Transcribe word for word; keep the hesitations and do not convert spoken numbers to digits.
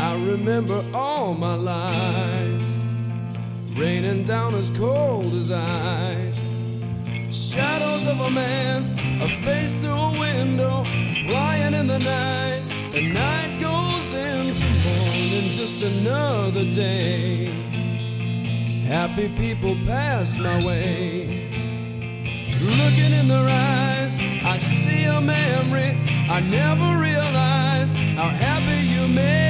I remember all my life, raining down as cold as ice. Shadows of a man, a face through a window, flying in the night. The night goes into morning, just another day. Happy people pass my way. Looking in their eyes, I see a memory. I never realized how happy you made